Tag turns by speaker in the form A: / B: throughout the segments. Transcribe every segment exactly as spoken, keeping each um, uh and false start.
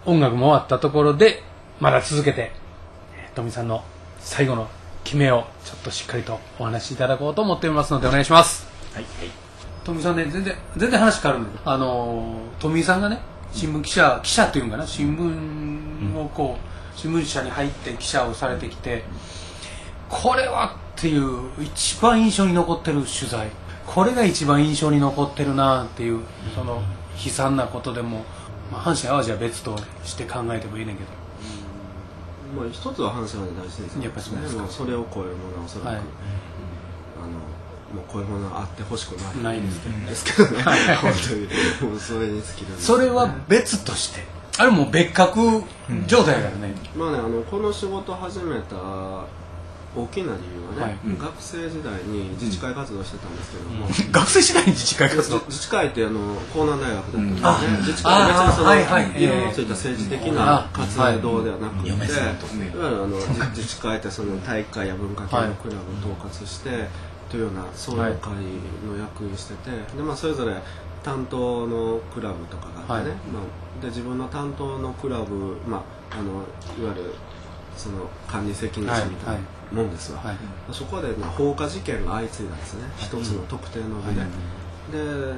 A: 音楽も終わったところでまだ続けてトミさんの最後の決めをちょっとしっかりとお話しいただこうと思っておりますのでお願いします。
B: はい、はい、
A: トミさんね、全然全然話変わるんだけど、あのトミさんがね、新聞記者記者というのかな、新聞をこう新聞社に入って記者をされてきて、これはっていう一番印象に残ってる取材、これが一番印象に残ってるなっていう、その悲惨なことでも、まあ、阪神・淡路は別として考えてもいいねんけど、
C: まあ、一つは阪神・淡路大震災、
A: やっぱりそうですか。
C: もうそれを超えるものはおそらく、はい、あのもうこういうものはあってほしくない
A: ないですけどね、
C: ですけどね本当にもうそれに尽きるんです。
A: それは別としてあれもう別格状態だよね、
C: うん、まあね、あのこの仕事を始めた大きな理由はね、はい、学生時代に自治会活動してたんですけども、うん、
A: 学生時代に自治会活動、
C: 自治会ってあの江南大学だったんですね、うん、自治会は別にその、はいはい、色のついた政治的な活動ではなくて、いわゆるあの自治会ってその体育会や文化系のクラブを統括して、はい、というようなそういう会の役員してて、で、まあ、それぞれ担当のクラブとかがあってね、はい、まあ、で自分の担当のクラブ、まあ、あのいわゆるその管理責任者みたいなもんですわ、はいはい、そこで、ね、放火事件が相次いだんですね、一つの特定の日で、はい、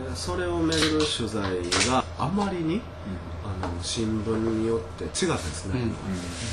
C: でそれをめぐる取材があまりに、うん、あの新聞によって違ったですね、うん、で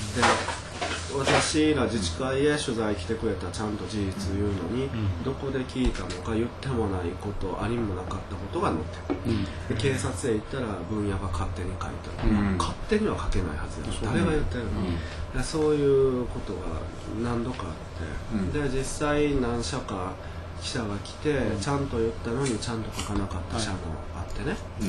C: 私ら自治会へ取材来てくれたちゃんと事実言うのに、うん、どこで聞いたのか言ってもないこと、ありもなかったことが載ってる、うん、で警察へ行ったら分野が勝手に書いてる、うん、勝手には書けないはずや、誰が言ってるの、うん、そういうことが何度かあって、うん、で実際何社か記者が来て、うん、ちゃんと言ったのにちゃんと書かなかった社もあってね、うん、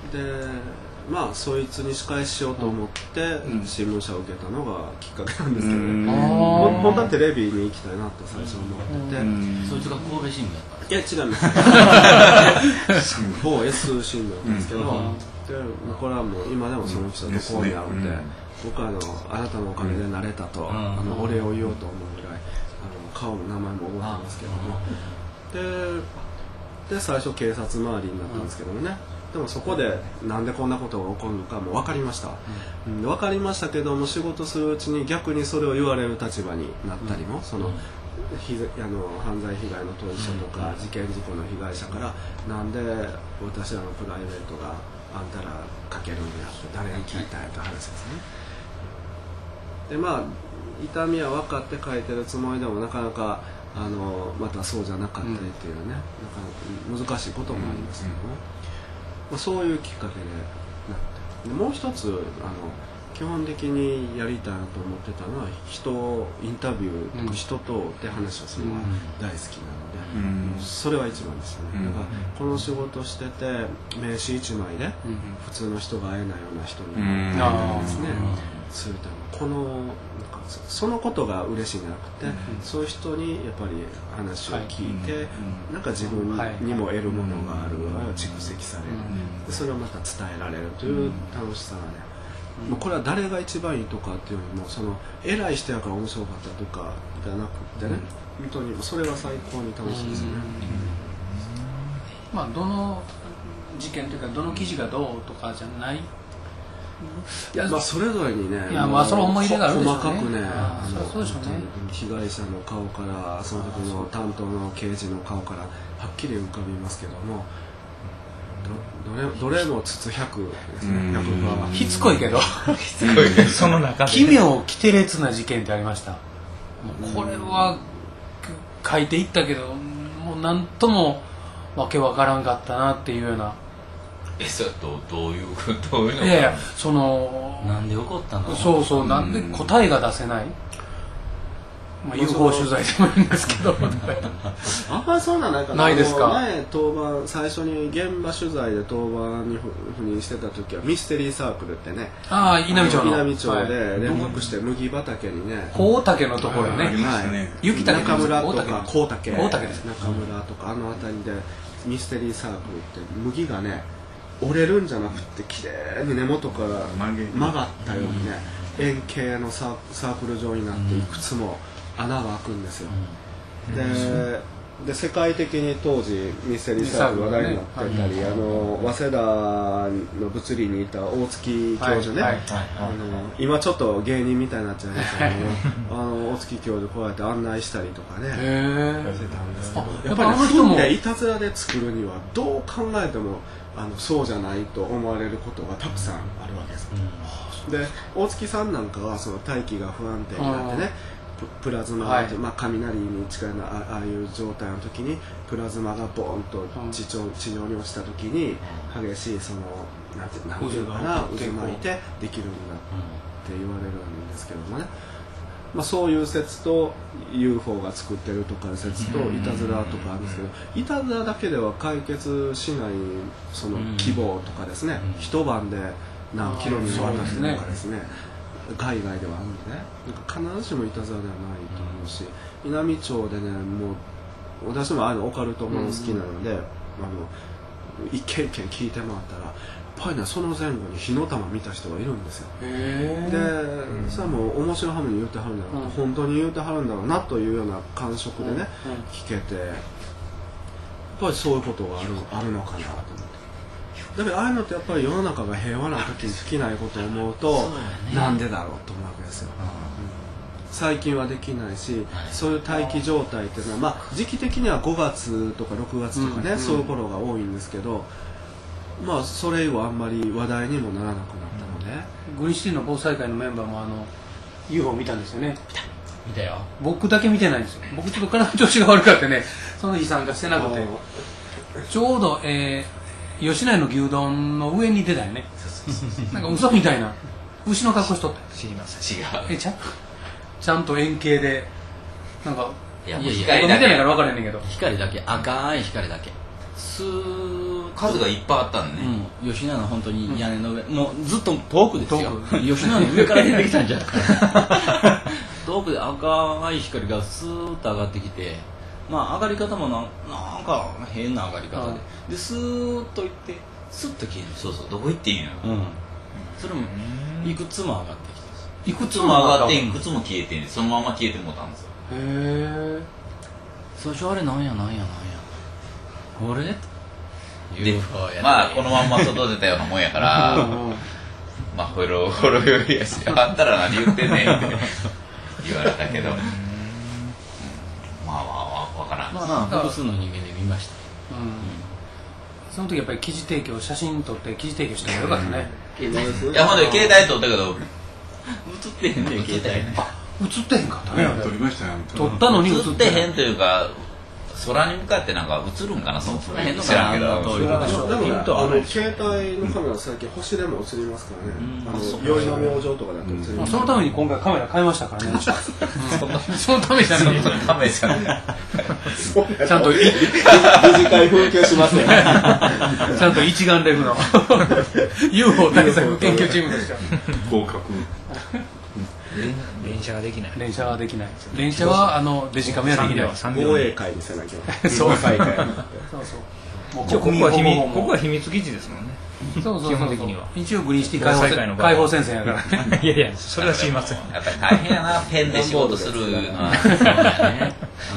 C: でまあそいつに仕返ししようと思って新聞社を受けたのがきっかけなんですけどね、本当はテレビに行きたいなと最初思ってて、
B: そいつが神戸新聞だった。
C: いや違います某 S 新聞なんですけど、でこれはもう今でもその記者とこうに会うて、僕はあのあなたのおかげでなれたと、あのお礼を言おうと思うぐらい、あの顔も名前も覚えてますけども、でで最初警察周りになったんですけどもね、でもそこでなんでこんなことが起こるのかも分かりました、うん、分かりましたけども、仕事するうちに逆にそれを言われる立場になったりも、うん、そのひあの犯罪被害の当事者とか、うん、事件事故の被害者から、なんで私らのプライベートがあんたら書けるんやって誰に聞いたんやって話ですね。でまあ痛みは分かって書いてるつもりでもなかなかあのまたそうじゃなかったりっていうね、うん、なかなか難しいこともありますけども、まあ、そういうきっかけでなって、でもう一つあの基本的にやりたいなと思ってたのは、人をインタビューとか人とって話をするのが大好きなので、うん、それは一番ですよね、うん、だからこの仕事してて名刺一枚で普通の人が会えないような人に会えないですね、そういうこのなんかそのことが嬉しいんじゃなくて、うん、そういう人にやっぱり話を聞いて、はい、なんか自分にも得るものがある、はい、蓄積される、うん、それをまた伝えられるという楽しさがね、うん、もうこれは誰が一番いいとかっていうよりも、その偉い人やから面白かったとかじゃなくてね、うん、本当にそれが最高に楽しいですね、うんうん、
A: まあどの事件というかどの記事がどうとかじゃない、
C: いやまあそれぞれにね、
A: いやまあその思い入れがあるでしょうね、
C: 細かくね、
A: あのそうでしょうね、
C: 被害者の顔からその時の担当の刑事の顔からはっきり浮かびますけども、ど, どれどれも筒ひゃくですね、ひゃくパーセント
A: しつこいけど
B: しつこいけどその中で
A: 奇妙奇天烈な事件ってありました。これは書いていったけどもう何ともわけわからんかったなっていうような。
B: え、それどうどういうどういうのか、
A: いやいや、その
B: なんで起こったの、
A: そうそう、なんで答えが出せない、まあ、ユーフォー 取材でもいいんですけど
C: あんまりそうなんないかな。
A: ないですか。
C: 前当番最初に現場取材で当番に赴任してた時はミステリーサークルってね、
A: ああ稲美町の
C: 稲美町で連続して麦畑にね、
A: 大竹のところね、
C: 雪竹中村とか高竹
A: 大竹です
C: 中村とかあの辺りでミステリーサークルって麦がね折れるんじゃなくてきれいに根元から曲がったようにね、円形のサークル状になっていくつも穴が開くんですよ、でで世界的に当時ミステリーサークル話題になってたり、あの早稲田の物理にいた大月教授ね、はいはいはい、あの今ちょっと芸人みたいになっちゃいましたけどあの大月教授こうやって案内したりとかねしてたんですけど、やっぱり踏んでいたずらで作るにはどう考えてもあのそうじゃないと思われることがたくさんあるわけです、うん、で大月さんなんかはその大気が不安定になってね、プラズマ、はい、まあ、雷に近いような あ, ああいう状態の時にプラズマがボーンと地上、地上に落ちた時に激しいそのなんてなんていうかな渦巻いてできるんだって言われるんですけどもね、まあ、そういう説と ユーフォー が作ってるとかいう説といたずらとかあるんですけど、いたずらだけでは解決しないその規模とかですね、一晩で何キロに渡してるとかですね、海外ではあるんでね、なんか必ずしもいたずらではないと思うし、稲美町でね、もう私もああいうのオカルトもの好きなので、うんうん、あの一軒一軒聞いてもらったらやっぱりね、その前後に火の玉見た人がいるんですよ。で、それはもう面白いはめに言うてはるんだろう、うん、本当に言うてはるんだろうなというような感触でね、うんうん、聞けて、やっぱりそういうことがある、あるのかなと思って。だからああいうのってやっぱり世の中が平和な時に尽きないことを思うと、ね、なんでだろうと思うわけですよ、うん、最近はできないし、そういう待機状態っていうのは、まあ、時期的にはごがつとかろくがつとかね、うん、そういう頃が多いんですけど、まあそれ以後あんまり話題にもならなくなったので、
A: うん、グリーンシティの防災会のメンバーもあの ユーフォー 見たんですよね。
B: 見たよ。僕
A: だけ見てないんですよ。僕ちょっと体の調子が悪かってね、その日参加してなくて、ちょうど、えー吉内の牛丼の上に出たよね。なんか嘘みたいな牛の格好しとった。
B: 知りません。違う。
A: えちゃんちゃんと円形でなんか
B: いやいや
A: 光だけ見てないから分からへんねんけど。
B: 光だけ、赤い光だけ。
D: スー数がいっぱいあったんね。
B: うん、吉野の本当に屋根の上、うん、もうずっと遠くですよ。吉野の上から出てきたんじゃないか。遠くで赤い光がスーッと上がってきて。まあ上がり方もな、なんか変な上がり方で、でスーッといってスッと消える。
D: そうそう、どこ行っていいのよ。
B: うん。それもいくつも上がってきてます。
D: いくつも上がっていくつも消えてんで、そのまま消えてもうたんですよ。
A: へえ。
B: 最初あれなんやなんやなんや。あれ？
D: で、まあこのまんま外出たようなもんやから、まあほろほろよりやし、あんたら何言ってんねんって言われたけど。まあわからん。
B: まあ複数の人間で見ました。
A: うん。その時やっぱり記事提供、写真撮って記事提供したらよかったね。
D: いやほんで携帯撮ったけど
B: 映ってへんねん携帯ね。
A: 映ってへんかったね。
E: 撮りましたよ。
A: 撮ったのに
D: 映ってへんというか。空に向かってなんか映るんかな、その辺の知らんけど。
C: でもね、あの携帯のカメラ最近星でも映りますからね。あの宵の明星とかだと映ります。
A: そのために今回カメラ買いましたからね。そのためじゃない。
D: そのためじゃない。
A: ちゃんと
C: 短い風景しますよね。
A: ちゃんと一眼レフの ユーフォー 対策研究チームとしては
E: 合格。
B: 連射ができない。
A: 連射はできない。連射はあのデジカメはできない。
C: 防衛会にせなきゃ。
A: そうそう。
B: もうここは秘密、ここは秘密基地ですもんね。
A: そうそう。
B: 基本的には。
A: 一応グリーンシティ解放解放戦線やからね。
B: いやいや、それは知りません。
D: やっぱり大変やな、ペンで仕事するのは。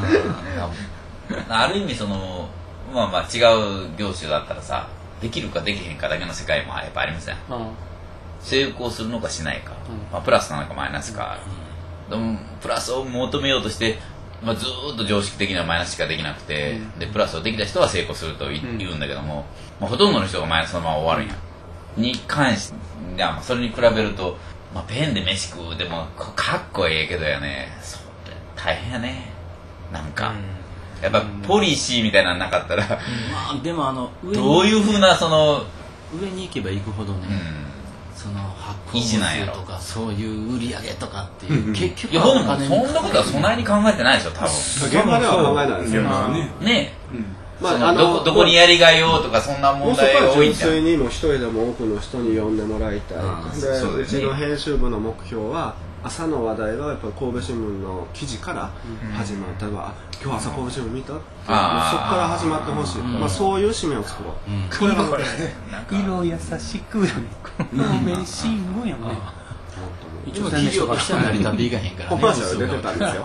D: ある意味そのまあまあ違う業種だったらさ、できるかできへんかだけの世界もやっぱありません。成功するのかしないか、うんまあ、プラスなのかマイナスか、うん、でもプラスを求めようとして、まあ、ずーっと常識的なマイナスしかできなくて、うん、でプラスをできた人は成功すると言うんだけども、まあ、ほとんどの人がマイナスのまま終わるんや、うん、に関して、まあ、それに比べると、まあ、ペンで飯食うでもかっこええけどやね、それ大変やね、なんか、うん、やっぱポリシーみたいなのなかったら、うん
B: まあ、でもあの
D: 上どういうふうなその
B: 上に行けば行くほどね、うんその発行数とかそういう売り上げとかっていう、うん、結局
D: いや僕もそんなことはそんなに考えてないでしょ多分
C: 現場では考えないですよ
D: ねねえ、うんまあ、あの ど, どこにやりがいをとかそんな問題が多いんじゃん。
C: 純粋にも一人でも多くの人に読んでもらいたい。で、うちの編集部の目標は朝の話題はやっぱり神戸新聞の記事から始まったら、うん、今日朝神戸新聞見た？そこから始まってほしい。まあそういう使命を作ろう。うん、
A: これはこれ色優しく神戸新聞やもんね。
B: 一応記事を出したら成り立っていかへんからね。
C: コマーシャル出てたんですよ。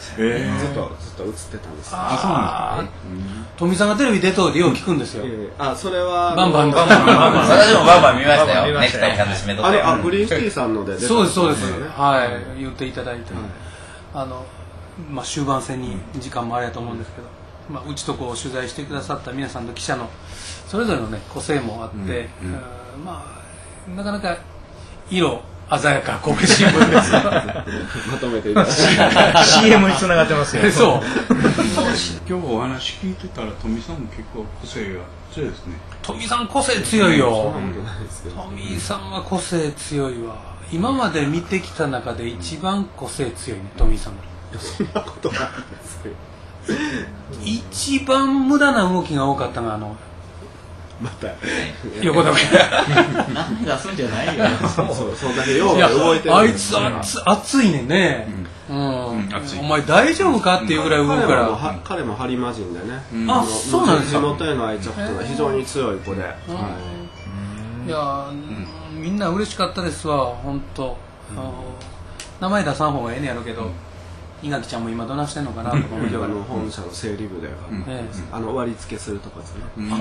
C: えー、ずっとずっと映ってたんです。
A: ああ、富さんがテレビ出とうでよう聞くんですよ。
C: あ、それは
A: バンバン
D: バンバンバンバン。私もバンバン見ましたよ。ネクタイちゃんと締めとって。
C: あ、グリーンシティさんので出た。
A: そうですそうです。はい、言っていただいて、あのまあ終盤戦に時間もあれやと思うんですけど、まあうちとこう取材してくださった皆さんの記者のそれぞれのね個性もあって、まあなかなか色鮮やか神戸新聞です
C: まとめていただいて
E: シーエム につながってますよ。
A: そう
F: 今日お話聞いてたら富さんも結構個性が強いですね。
A: 富さん個性強いよ。富さんは個性強いわ。今まで見てきた中で一番個性強いね、富さん。
C: そんなことないですよ。
A: 一番無駄な動きが多かったのはあの
C: また
A: 横田君
B: 何出すんじゃないよ。
C: そうそんだけよう動いてる。
A: あいつ熱熱いねんね。うん、お前大丈夫かっていうぐらい動くから。
C: 彼も播磨人でね。
A: あ、そうなんですか。
C: 地元への愛着が非常に強い子で。
A: いやみんな嬉しかったですわ本当。名前出さん方がええねやろうけど。伊垣ちゃんも今どなしてんのかなとか思って
C: あの本社の整理部であの割り付けするとこですね。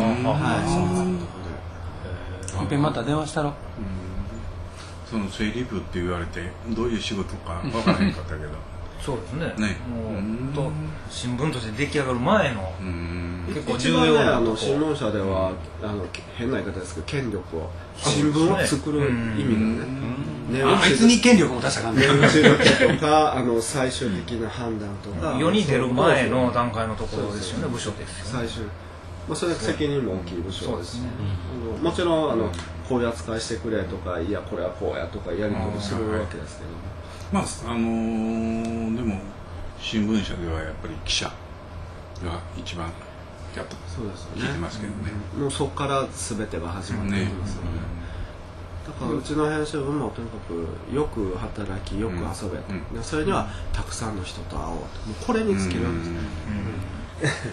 A: いっぺんまた電話したろ。
F: その整理部って言われてどういう仕事か分からへんかったけど
E: そうですね。
F: ね
E: もうと新聞として出来上がる前の結構重
C: 要な
E: 要なとこ。
C: 新聞社ではあの変な言い方ですけど権力を新聞を作る意味がね。
A: あいつに権力も出した感じ。
C: 年収とかあの最終的な判断とか。
E: 世に出る前の段階のところですよね。部署ですよね。
C: 最終。まあそれは責任も大きい部署です。
E: そうですね。
C: もちろんあのこういう扱いしてくれとかいやこれはこうやとかやり取りするわけですけど。
F: まああのー、でも新聞社ではやっぱり記者が一番やっと聞いてますけどね。
C: もうそこから全てが始まっていきますので、だからうちの編集部もとにかくよく働きよく遊べ、うん、それにはたくさんの人と会おうともうこれに尽きるわけです、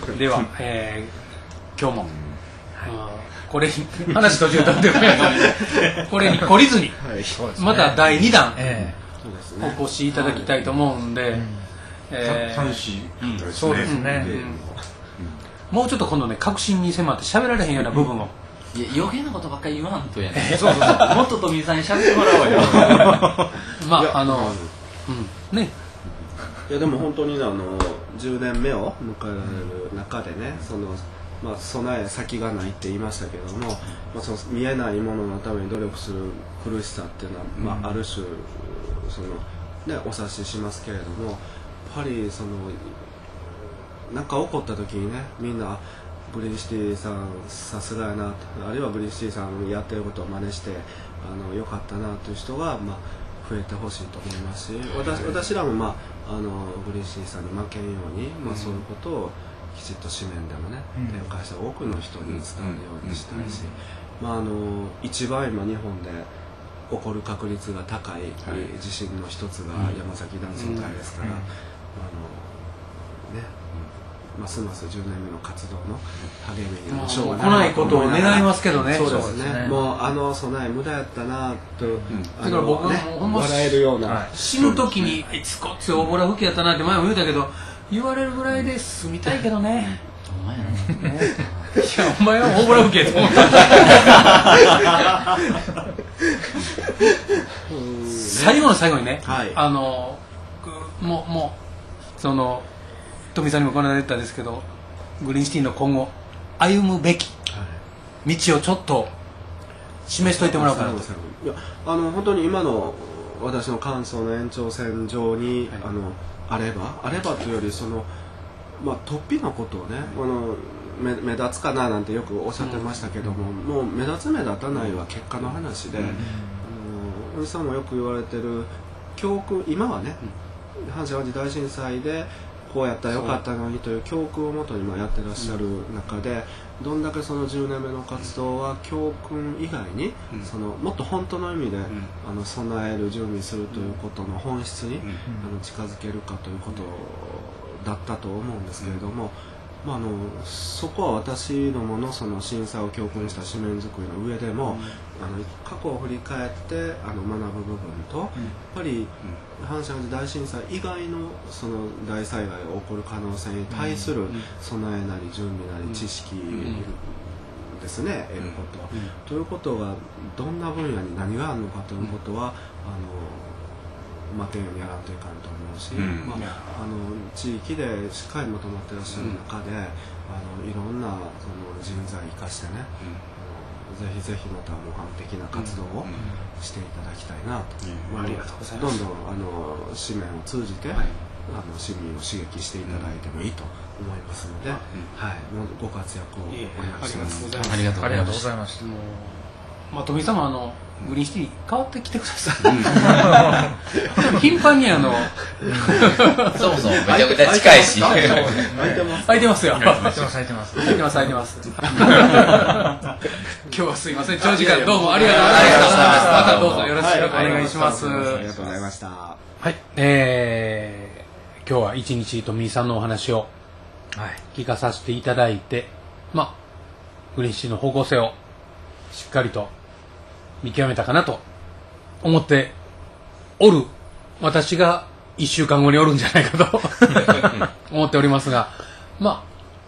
A: うん、では、えー、今日も、うんこれに話途中だってこれに懲りずに、はい、まただいにだん、えー、お越しいただきたいと思うんで、
F: 楽しいですね。
A: そうですね、うん、もうちょっと今度ね確信に迫って喋られへんような部分を、
B: いや余計なことばっかり言わんとやね。そうそうそう。もっと富井さんに喋ってもらおうよ。
A: まああの、うん、ね。
C: いやでも本当にあのじゅうねんめを迎えられる中でね、そのまあ備え先がないって言いましたけども、まあその見えないもののために努力する苦しさっていうのは、まあある種そのねお察ししますけれども、やっぱりそのなんか起こった時にねみんなグリーンシティさんさすがやな、あるいはグリーンシティさんやってることを真似してあの良かったなという人がまあ増えてほしいと思いますし、私, 私らも、まあ、あのグリーンシティさんに負けんように、まあ、そういうことをきちっと紙面でもね、うん、展開して多くの人に伝わるようにしたいし、まあ、あの一番今日本で起こる確率が高い地震の一つが山崎断層帯ですから、うんうん、あのねますますじゅうねんめの活動の励みになるしょうが
A: ない来ないことを願いますけどね。
C: そうですね。もうあの備え無駄やったなと、うん、
A: だから僕はもうほんま
C: 笑えるような、
A: はい、死ぬ時にあいつこっち大ボラ吹きやったなって前も言うたけど言われるぐらいで済みたいけどね。
B: お前や
A: ね。いやお前は大ボラ吹きやと思った。最後の最後にね、はい、あのもうもうその。富さんにもこの間言ったんですけど、グリーンシティの今後歩むべき道をちょっと示しといてもらおうかなと。
C: いやあの本当に今の私の感想の延長線上に、はい、あのあればあればというよりその、まあ、突飛なことをね、あの 目, 目立つかななんてよくおっしゃってましたけども、うん、もう目立つ目立たないは結果の話で、うん、あのおじさんもよく言われてる教訓、今はね、うん、阪神・淡路大震災でこうやったらよかったのにという教訓をもとに今やってらっしゃる中で、どんだけそのじゅうねんめの活動は教訓以外に、うん、そのもっと本当の意味で、うん、あの備える準備するということの本質に、うん、あの近づけるかということだったと思うんですけれども、 まあ、あのそこは私どものその震災を教訓にした紙面作りの上でも、うん、あの過去を振り返ってあの学ぶ部分と、うん、やっぱり阪神・淡路大震災以外のその大災害が起こる可能性に対する備えなり準備なり知識ですね、得ること、うん、ということがどんな分野に何があるのかということは、あのまてんようにやらんといかんと思うし、うん、まあ、あの地域でしっかりまとまってらっしゃる中で、うん、あのいろんなその人材を生かしてね、うん、ぜひぜひまた模範的な活動をしていただきたいなと、うんうん、ありがとうございます。どんどんあの紙面を通じて、はい、あの市民を刺激していただいてもいいと思いますので、うん、はい、もうご活躍をお願いします。
B: ありがとうございます。
A: まあ、富井さんもあのグリーンシティに変わってきてください。頻繁にあの
D: そもそもめちゃくちゃ近いし
A: 空いてます空いてますよ。
E: 空いてます空いてます
A: 空いてます空いてます今日はすいません、長時間どうもありがとうございました。またどうぞよろしくお願いします。
C: ありがとうございました。
A: はい、えー、今日は一日富井さんのお話を聞かさせていただいて、まあグリーンシティの方向性をしっかりと見極めたかなと思っておる私がいっしゅうかんごにおるんじゃないかと思っておりますが、まあ、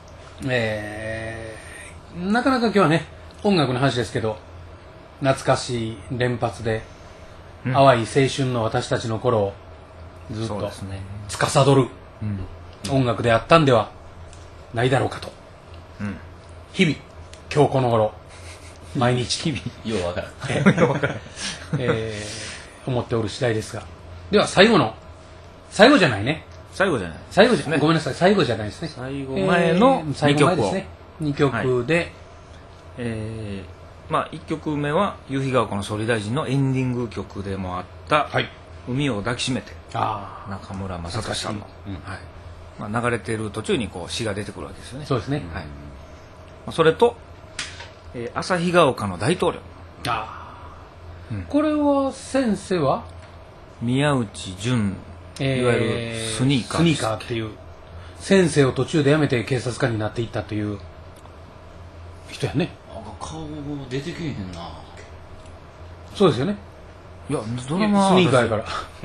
A: えー、なかなか今日はね音楽の話ですけど懐かしい連発で、うん、淡い青春の私たちの頃をずっと司る音楽であったんではないだろうかと、うん、日々今日この頃毎日日
D: 々ようわからん
A: えー、思っておる次第ですが、では最後の最後じゃないね
E: 最後じゃない
A: 最後じゃ、ね、ごめんなさい最後じゃないですね
E: 最後前のにきょくを、
A: えー、にきょくで、はい、
E: えー、まあいっきょくめは夕日が丘の総理大臣のエンディング曲でもあった「はい、海を抱きしめて」あ中村雅俊さんの、うん、はい、まあ、流れている途中にこう詩が出てくるわけですよね。
A: そうですね、
E: はい、まあ、それとえー、旭ヶ丘の大統領、
A: あ、うん、これは先生は
E: 宮内淳、えー、いわゆるスニーカー
A: スニーカーっていう先生を途中で辞めて警察官になっていったという人やね。
B: 顔出てけえへんな。
A: そうですよね。
E: いやドラマ
A: スニーカーやから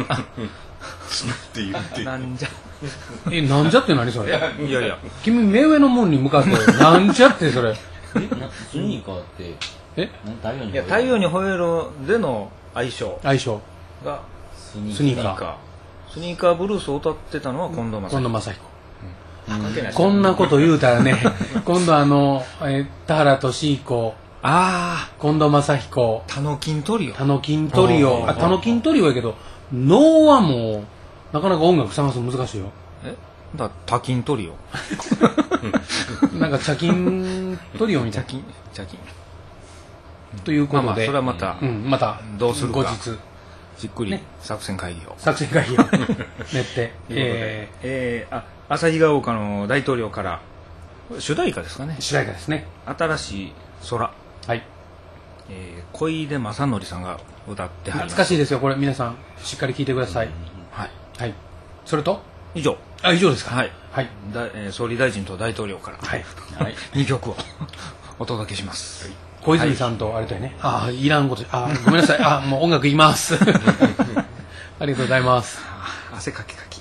F: って言って
E: なんじゃ
A: えなんじゃって何それ。い
E: やいや
A: 君目上のもんに向かってなんじゃってそれ
B: えスニーカーって
A: え
E: 太陽にいや太陽に吠えるでの相性
A: 相性
E: が
A: スニーカー
E: スニーカーブルースを歌ってたのは近藤正彦。
A: 近藤正彦、うん、こんなこと言うたらね今度あの、えー、田原俊彦、ああ近藤正彦、
E: タノキントリオ
A: タノキントリオあタノキントリオやけど能はもうなかなか音楽探すの難しいよ。
E: えだタキントリオ
A: なんか茶金トリオみたいな
E: 茶金茶金
A: ということで、
E: まあ、まあそれはまた、
A: うん、また
E: どうするか
A: 後日
E: じっくり作戦会議を、ね、
A: 作戦会議を練って
E: えーえー、あ旭ヶ丘の大統領から主題歌ですかね。
A: 主題歌ですね。
E: 新しい空、
A: はい、
E: えー、小出正則さんが歌ってはります。
A: 懐かしいですよこれ。皆さんしっかり聴いてください、うん、はい、はい、それと
E: 以上。
A: あ以上ですか。
E: はい、
A: はい、
E: だえー、総理大臣と大統領から、はいはい、にきょくをお届けします、はい、
A: 小泉さんとあれだよね、はい、ああいらんことあごめんなさいあもう音楽いきますありがとうございます。
E: 汗かきかき